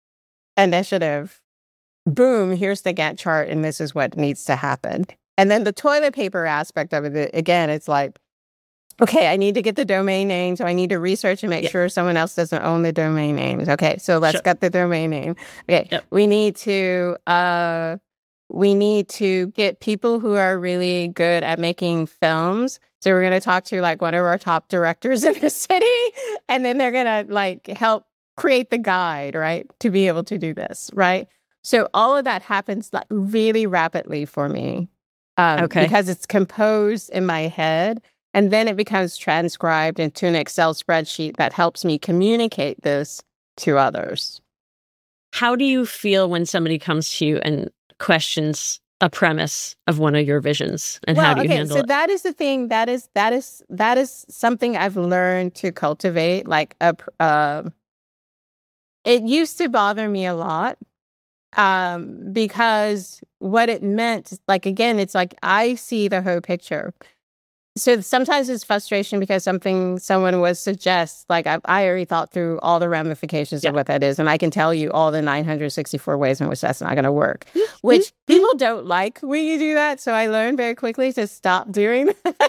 initiative, boom, here's the Gantt chart, and this is what needs to happen. And then the toilet paper aspect of it, again, it's like, okay, I need to get the domain name, so I need to research and make Yeah. sure someone else doesn't own the domain names. Okay, so let's Sure. get the domain name. Okay, Yep. we need to uh we need to get people who are really good at making films. So we're going to talk to, like, one of our top directors in the city, and then they're going to, like, help create the guide, right, to be able to do this, right? So all of that happens like really rapidly for me. Um, Okay. Because it's composed in my head, and then it becomes transcribed into an Excel spreadsheet that helps me communicate this to others. How do you feel when somebody comes to you and questions a premise of one of your visions, and well, how do you okay, handle so it? that is the thing. That is that is that is something I've learned to cultivate. Like a, pr- uh, it used to bother me a lot, um, because what it meant, like again, it's like I see the whole picture. So sometimes it's frustration because something someone would suggest, like I, I already thought through all the ramifications Yeah. of what that is, and I can tell you all the nine hundred sixty-four ways in which that's not going to work, which people don't like when you do that. So I learned very quickly to stop doing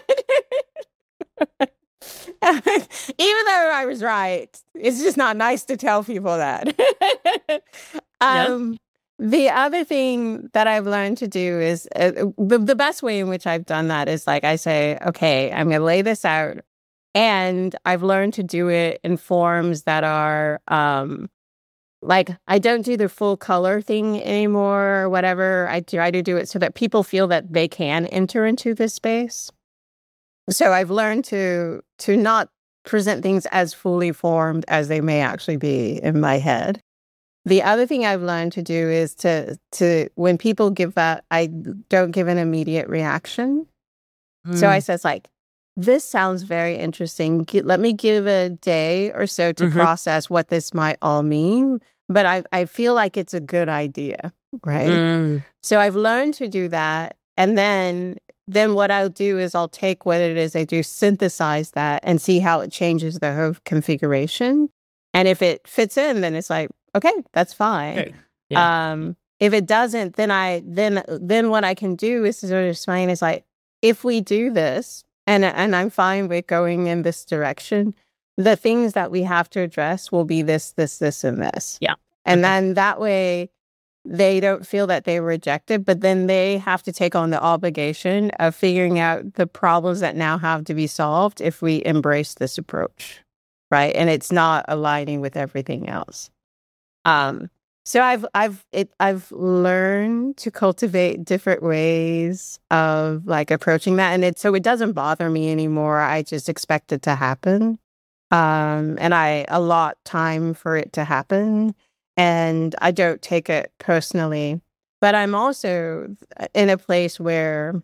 that. Even though I was right, it's just not nice to tell people that. Yeah. um, the other thing that I've learned to do is uh, the, the best way in which I've done that is like I say, okay, I'm going to lay this out. And I've learned to do it in forms that are um, like I don't do the full color thing anymore or whatever. I try to do it so that people feel that they can enter into this space. So I've learned to to not present things as fully formed as they may actually be in my head. The other thing I've learned to do is to to when people give that, I don't give an immediate reaction. So I Mm. says like, this sounds very interesting. Gi- Let me give a day or so to Mhm. process what this might all mean. But I I feel like it's a good idea, right? Mm. So I've learned to do that. And then then what I'll do is I'll take what it is I do, synthesize that and see how it changes the whole configuration. And if it fits in, then it's like, okay, that's fine. Okay. Yeah. Um, if it doesn't, then I then then what I can do is sort of explain is like, if we do this, and and I'm fine with going in this direction, the things that we have to address will be this, this, this, and this. Yeah. And Okay. then that way they don't feel that they were rejected, but then they have to take on the obligation of figuring out the problems that now have to be solved if we embrace this approach, right? And it's not aligning with everything else. Um, so I've I've it I've learned to cultivate different ways of like approaching that, and it so it doesn't bother me anymore. I just expect it to happen, um, and I allot time for it to happen, and I don't take it personally. But I'm also in a place where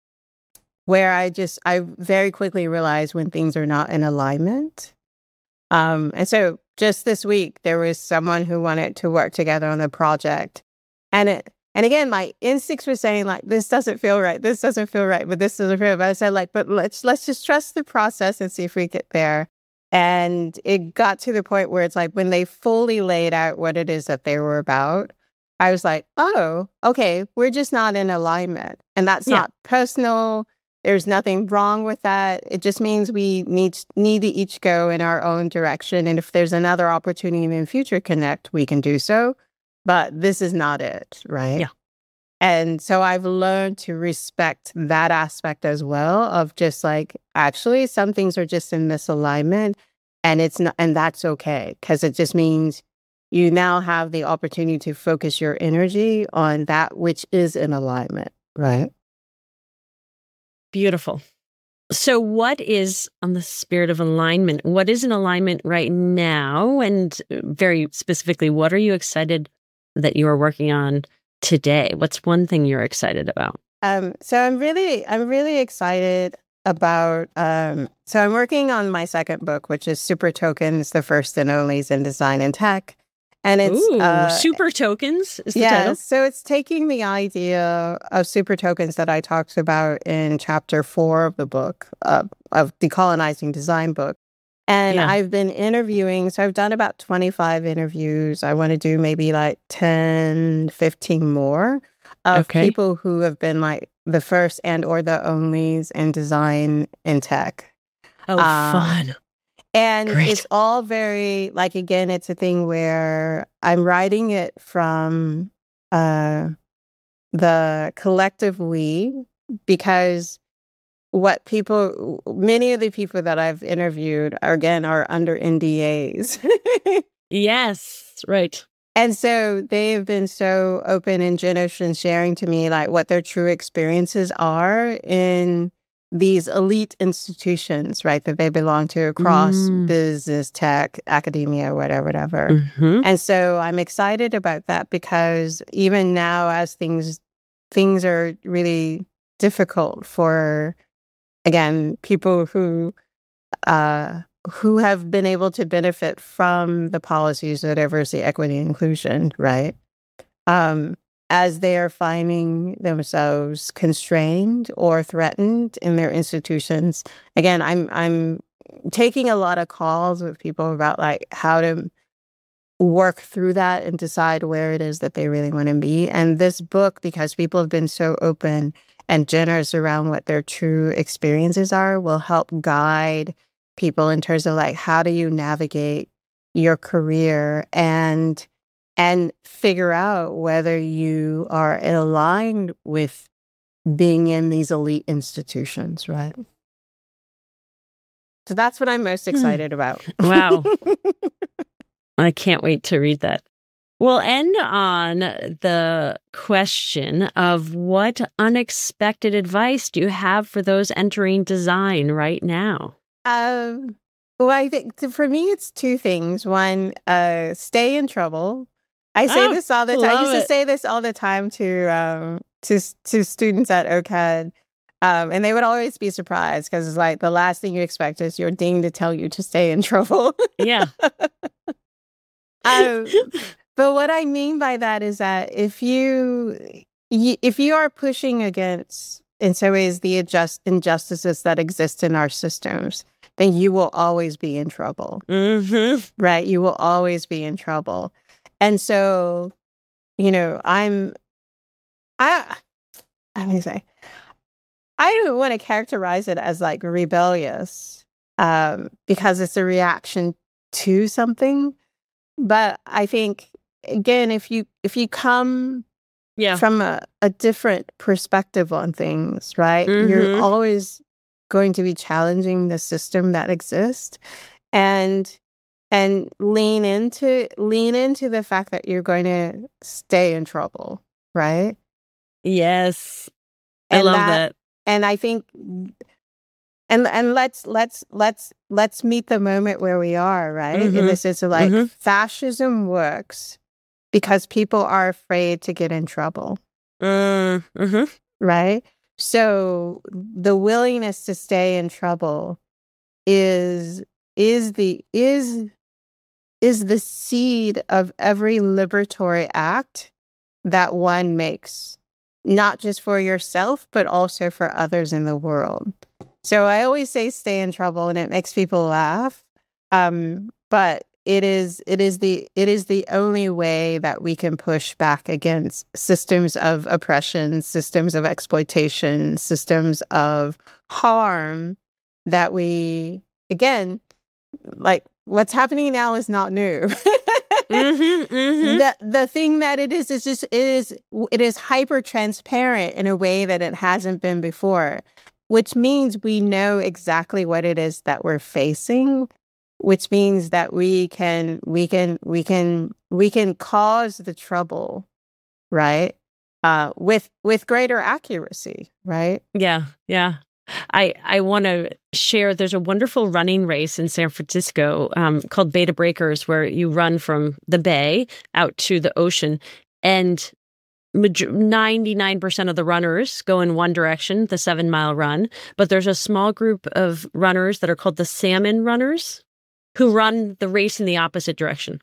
where I just I very quickly realize when things are not in alignment. Um, and so just this week, there was someone who wanted to work together on a project. And it, and again, my instincts were saying like, this doesn't feel right. This doesn't feel right, but this doesn't feel right. But I said like, but let's, let's just trust the process and see if we get there. And it got to the point where it's like, when they fully laid out what it is that they were about, I was like, oh, okay, we're just not in alignment. And that's Yeah. not personal. There's nothing wrong with that. It just means we need need to each go in our own direction. And if there's another opportunity in the future connect, we can do so. But this is not it, right? Yeah. And so I've learned to respect that aspect as well of just like, actually, some things are just in misalignment, and it's not, and that's okay, because it just means you now have the opportunity to focus your energy on that which is in alignment, right? Beautiful. So, what is, on the spirit of alignment, what is in alignment right now? And very specifically, what are you excited that you are working on today? What's one thing you're excited about? Um, so I'm really, I'm really excited about. Um, so I'm working on my second book, which is Super Tokens: The First and Onlys in Design and Tech, and it's Ooh, uh, Super Tokens is the yeah. title. So it's taking the idea of super tokens that I talked about in chapter four of the book uh, of Decolonizing Design book. And Yeah. I've been interviewing, so I've done about twenty-five interviews. I want to do maybe like ten, fifteen more of Okay. people who have been like the first and or the onlys in design in tech. Oh, Um, fun. And Great. it's all very, like, again, it's a thing where I'm writing it from uh, the collective we, because what people, many of the people that I've interviewed are, again, are under N D As. Yes, right. And so they've been so open and generous in sharing to me like what their true experiences are in these elite institutions, right, that they belong to across Mm. business, tech, academia, whatever, whatever. Mm-hmm. And so I'm excited about that because even now, as things things are really difficult for, again, people who uh, who have been able to benefit from the policies of diversity, equity, inclusion, right? Um, as they are finding themselves constrained or threatened in their institutions. Again, I'm I'm taking a lot of calls with people about like how to work through that and decide where it is that they really want to be. And this book, because people have been so open and generous around what their true experiences are, will help guide people in terms of like how do you navigate your career and and figure out whether you are aligned with being in these elite institutions, right? So that's what I'm most excited about. Wow. I can't wait to read that. We'll end on the question of what unexpected advice do you have for those entering design right now? Um, well, I think for me, it's two things. One, uh, stay in trouble. I say Oh, this all the time. I love used to it. say this all the time to um, to to students at OCAD, um, and they would always be surprised because it's like the last thing you expect is your dean to tell you to stay in trouble. Yeah. um, but what I mean by that is that if you y- if you are pushing against, in some ways, the adjust injustices that exist in our systems, then you will always be in trouble, Mm-hmm. right? You will always be in trouble. And so, you know, I'm, I, I me say, I don't want to characterize it as like rebellious, um, because it's a reaction to something. But I think, again, if you if you come Yeah. from a, a different perspective on things, right? Mhm. You're always going to be challenging the system that exists, and and lean into lean into the fact that you're going to stay in trouble, right? Yes. I And love that, that. and I think, and and let's let's let's let's meet the moment where we are, right? In the Mhm. sense of like Mhm. fascism works because people are afraid to get in trouble, Mm, mhm. right? So the willingness to stay in trouble is is the is is the seed of every liberatory act that one makes, not just for yourself, but also for others in the world. So I always say stay in trouble, and it makes people laugh. Um, but it is it is the it is the only way that we can push back against systems of oppression, systems of exploitation, systems of harm that we, again, like what's happening now is not new. Mhm. Mhm. The the thing that it is is just it is it is hyper transparent in a way that it hasn't been before, which means we know exactly what it is that we're facing, which means that we can we can we can we can cause the trouble, right? Uh, with with greater accuracy, right? Yeah. Yeah. I, I want to share, there's a wonderful running race in San Francisco um, called Beta Breakers, where you run from the bay out to the ocean. And major- ninety-nine percent of the runners go in one direction, the seven mile run. But there's a small group of runners that are called the salmon runners who run the race in the opposite direction.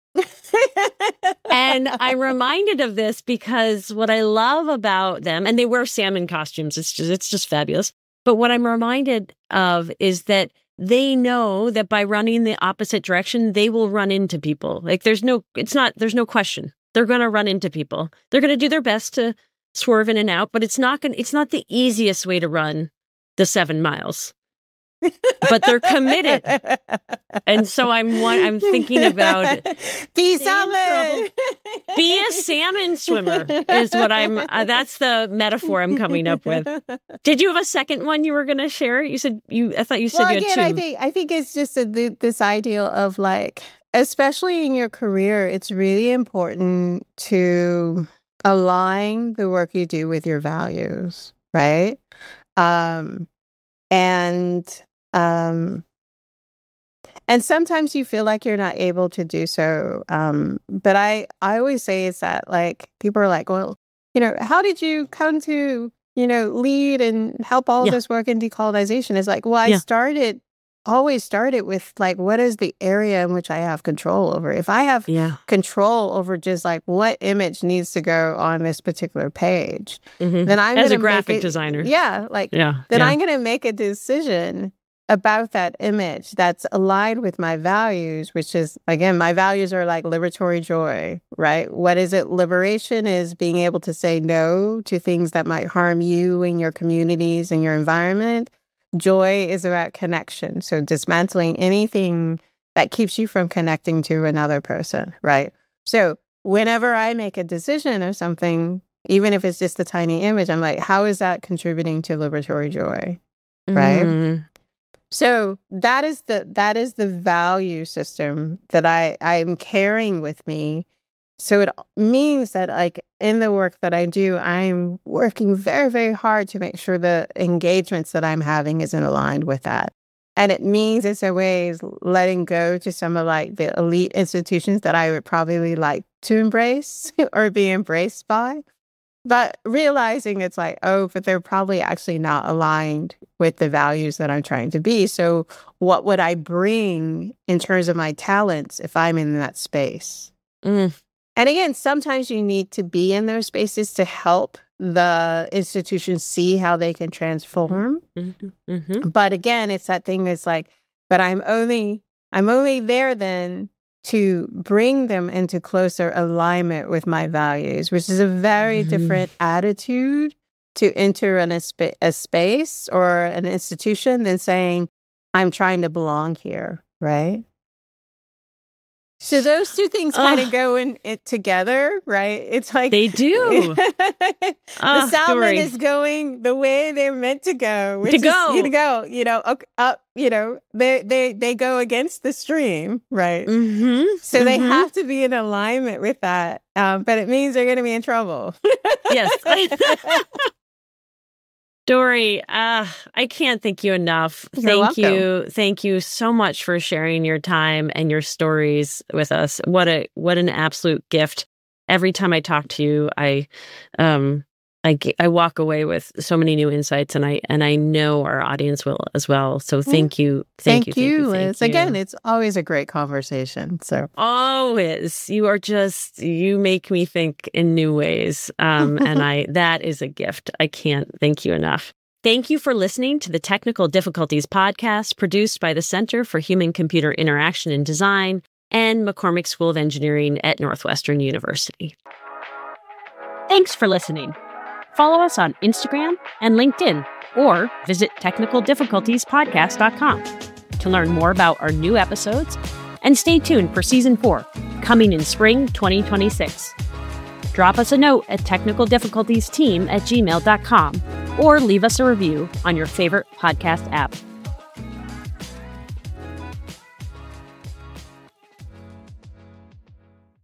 And I'm reminded of this because what I love about them, and they wear salmon costumes, it's just, it's just fabulous. But what I'm reminded of is that they know that by running the opposite direction, they will run into people. Like there's no, it's not, there's no question. They're going to run into people. They're going to do their best to swerve in and out, but it's not going, it's not the easiest way to run the seven miles. But they're committed. And so I'm one, I'm thinking about be stay in salmon. be a salmon swimmer is what I'm, uh, that's the metaphor I'm coming up with. Did you have a second one you were going to share? You said you, I thought you said Well, you had again, two. I think I think it's just a, th- this ideal of like especially in your career, it's really important to align the work you do with your values, right? Um, and um, and sometimes you feel like you're not able to do so. Um, but I, I always say is that like people are like, well, you know, how did you come to, you know, lead and help all Yeah. this work in decolonization? It's like, well, I Yeah. started, always started with like, what is the area in which I have control over? If I have Yeah. control over just like what image needs to go on this particular page, Mhm. then I'm As going a to graphic make it, designer. yeah, like Yeah. then yeah. I'm going to make a decision about that image that's aligned with my values, which is, again, my values are like liberatory joy, right? What is it? Liberation is being able to say no to things that might harm you and your communities and your environment. Joy is about connection. So dismantling anything that keeps you from connecting to another person, right? So whenever I make a decision or something, even if it's just a tiny image, I'm like, how is that contributing to liberatory joy, right? Mm. So that is the that is the value system that I I'm carrying with me. So it means that like in the work that I do, I'm working very, very hard to make sure the engagements that I'm having isn't aligned with that. And it means in some ways letting go to some of like the elite institutions that I would probably like to embrace or be embraced by. But realizing it's like, oh, but they're probably actually not aligned with the values that I'm trying to be. So what would I bring in terms of my talents if I'm in that space? Mm. And again, sometimes you need to be in those spaces to help the institutions see how they can transform. Mm-hmm. Mm-hmm. But again, it's that thing that's like, but I'm only, I'm only there then to bring them into closer alignment with my values, which is a very Mhm. different attitude to enter in a, spa- a space or an institution than saying, I'm trying to belong here, right? So those two things kind of Ugh. go in it together, right? It's like They do. the Ah, salmon Dory. is going the way they're meant to go, which To is go. you to go, you know, up, up, you know, they they they go against the stream, right? Mm-hmm. So they Mhm. have to be in alignment with that, um, but it means they're going to be in trouble. Yes. Dory, uh, I can't thank you enough. You're thank welcome. you. Thank you so much for sharing your time and your stories with us. What a what an absolute gift. Every time I talk to you, I um I, ge- I walk away with so many new insights, and I and I know our audience will as well. So thank you. Thank, Thank, you. you, thank you, Liz. thank you. Again, it's always a great conversation. So Always. You are just, you make me think in new ways. Um, and I, that is a gift. I can't thank you enough. Thank you for listening to the Technical Difficulties podcast produced by the Center for Human Computer Interaction and Design and McCormick School of Engineering at Northwestern University. Thanks for listening. Follow us on Instagram and LinkedIn, or visit technical difficulties podcast dot com to learn more about our new episodes. And stay tuned for season four, coming in spring twenty twenty-six. Drop us a note at technical difficulties team at gmail dot com or leave us a review on your favorite podcast app.